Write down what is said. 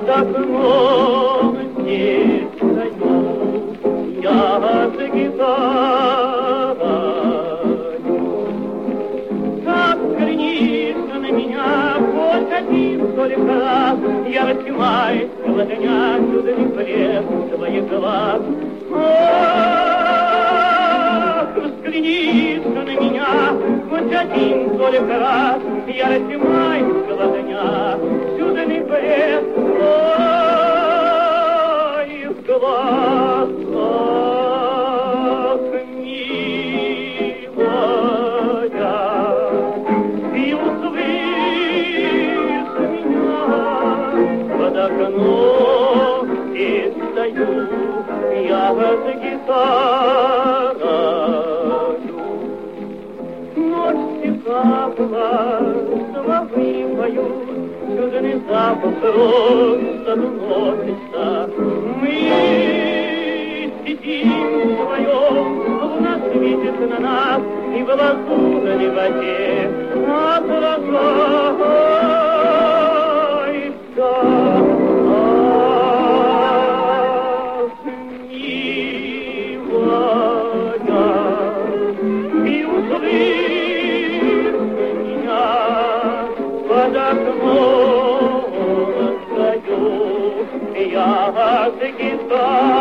под окном здесь стою, я за гитарой. Так взглянись на меня, хоть один только раз, я рассмеюсь, глотня чудный блеск твоих глаз. Ах, взглянись на меня, хоть один только раз, я рассмеюсь, глотня чудный блеск твоих глаз. Ах, милая, и услышь меня под окном, и стою я за гитарою. Ночь стихла, соловьи поют, чудный запах роз доносится. Мы сидим вдвоем, луна светит на нас, и в лазурной воде отражается. Ах, милая, и услышь меня под окном стою, я за гитарой.